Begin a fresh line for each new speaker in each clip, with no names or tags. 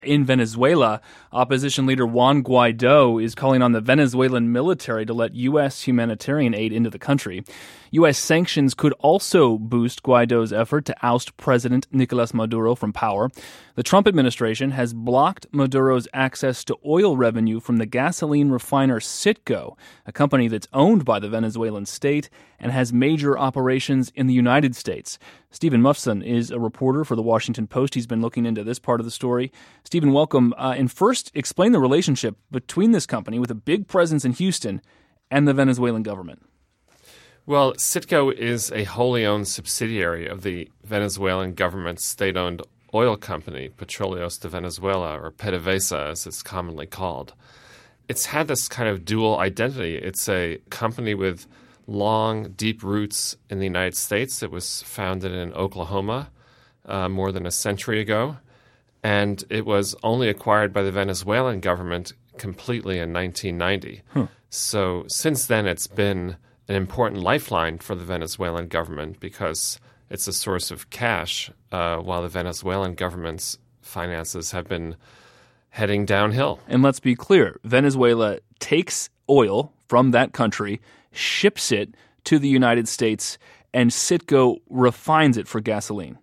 In Venezuela, opposition leader Juan Guaido is calling on the Venezuelan military to let U.S. humanitarian aid into the country. U.S. sanctions could also boost Guaido's effort to oust President Nicolas Maduro from power. The Trump administration has blocked Maduro's access to oil revenue from the gasoline refiner Citgo, a company that's owned by the Venezuelan state and has major operations in the United States. Stephen Mufson is a reporter for The Washington Post. He's been looking into this part of the story. Stephen, welcome. And first, explain the relationship between this company with a big presence in Houston and the Venezuelan government.
Well, Citgo is a wholly owned subsidiary of the Venezuelan government's state-owned oil company, Petróleos de Venezuela, or PDVSA as it's commonly called. It's had this kind of dual identity. It's a company with long, deep roots in the United States. It was founded in Oklahoma more than a century ago, and it was only acquired by the Venezuelan government completely in 1990. So since then, it's been an important lifeline for the Venezuelan government because it's a source of cash while the Venezuelan government's finances have been heading downhill.
And let's be clear, Venezuela takes oil from that country, ships it to the United States, and Citgo refines it for gasoline.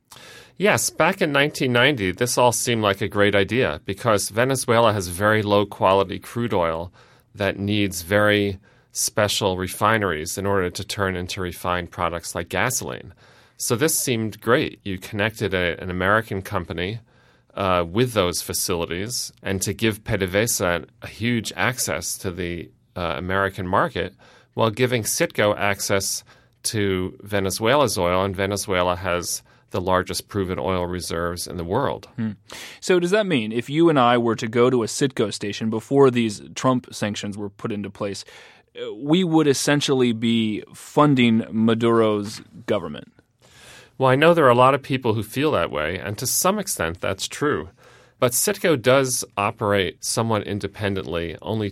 Yes, back in 1990, this all seemed like a great idea because Venezuela has very low-quality crude oil that needs very special refineries in order to turn into refined products like gasoline. So this seemed great. You connected an American company with those facilities, and to give PDVSA a huge access to the American market while giving Citgo access to Venezuela's oil, and Venezuela has the largest proven oil reserves in the world.
So does that mean if you and I were to go to a Citgo station before these Trump sanctions were put into place, we would essentially be funding Maduro's government?
Well, I know there are a lot of people who feel that way, and to some extent that's true. But Citgo does operate somewhat independently. Only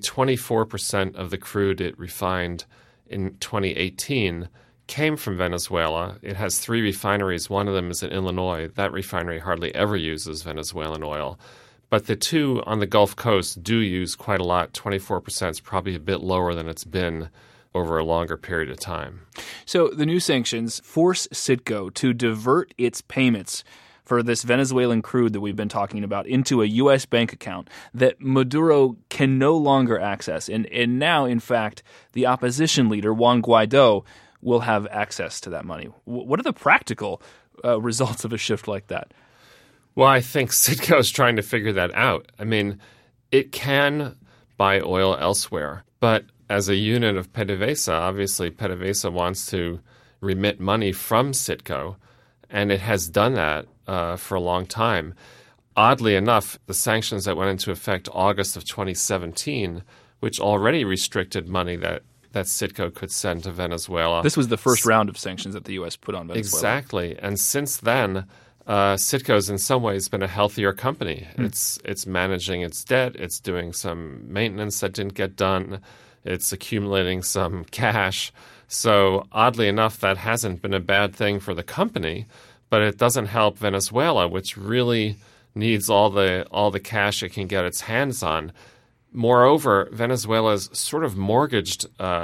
24% of the crude it refined in 2018 came from Venezuela. It has 3 refineries. One of them is in Illinois. That refinery hardly ever uses Venezuelan oil. But the 2 on the Gulf Coast do use quite a lot. 24% is probably a bit lower than it's been over a longer period of time.
So the new sanctions force Citgo to divert its payments for this Venezuelan crude that we've been talking about into a U.S. bank account that Maduro can no longer access. And now, in fact, the opposition leader, Juan Guaido, will have access to that money. What are the practical results of a shift like that?
Well, I think Citgo is trying to figure that out. I mean, it can buy oil elsewhere, but as a unit of PDVSA, obviously PDVSA wants to remit money from Citgo, and it has done that for a long time. Oddly enough, the sanctions that went into effect August of 2017, which already restricted money that Citgo could send to Venezuela.
This was the first round of sanctions that the U.S. put on Venezuela.
Exactly. And since then, Citgo's in some ways been a healthier company. It's managing its debt. It's doing some maintenance that didn't get done. It's accumulating some cash. So oddly enough, that hasn't been a bad thing for the company, but it doesn't help Venezuela, which really needs all the cash it can get its hands on. Moreover, Venezuela's sort of mortgaged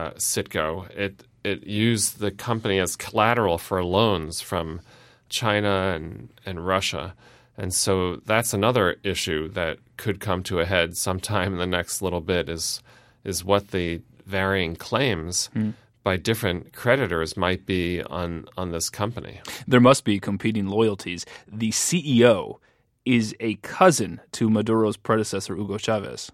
Citgo. It used the company as collateral for loans from China and Russia. And so that's another issue that could come to a head sometime in the next little bit is what the varying claims by different creditors might be on this company.
There must be competing loyalties. The CEO is a cousin to Maduro's predecessor, Hugo Chavez.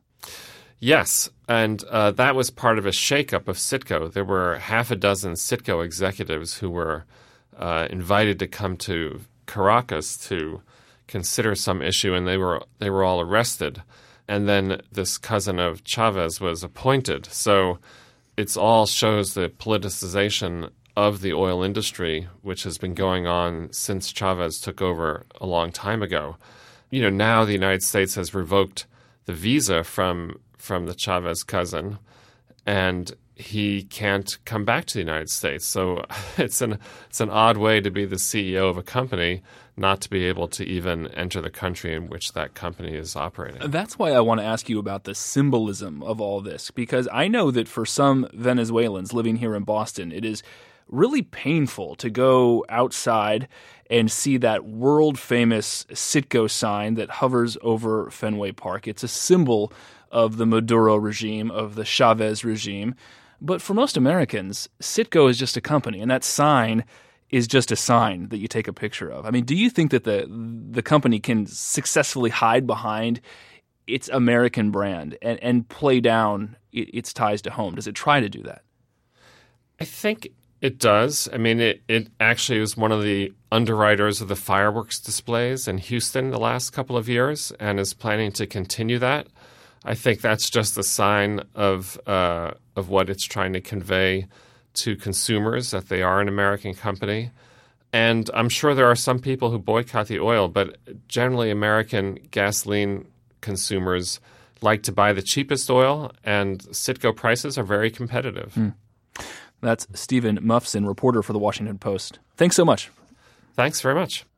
Yes, and that was part of a shakeup of Citgo. There were half a dozen Citgo executives who were invited to come to Caracas to consider some issue, and they were all arrested. And then this cousin of Chavez was appointed. So it all shows the politicization of the oil industry, which has been going on since Chavez took over a long time ago. You know, now the United States has revoked the visa from the Chavez cousin, and he can't come back to the United States. So it's an odd way to be the CEO of a company, not to be able to even enter the country in which that company is operating.
That's why I want to ask you about the symbolism of all this, because I know that for some Venezuelans living here in Boston, it is really painful to go outside and see that world-famous Citgo sign that hovers over Fenway Park. It's a symbol of the Maduro regime, of the Chavez regime. But for most Americans, Citgo is just a company, and that sign is just a sign that you take a picture of. I mean, do you think that the company can successfully hide behind its American brand and play down its ties to home? Does it try to do that?
I think it does. I mean, it actually was one of the underwriters of the fireworks displays in Houston the last couple of years and is planning to continue that. I think that's just a sign of what it's trying to convey to consumers, that they are an American company. And I'm sure there are some people who boycott the oil, but generally American gasoline consumers like to buy the cheapest oil, and Citgo prices are very competitive.
That's Stephen Mufson, reporter for The Washington Post. Thanks so much.
Thanks very much.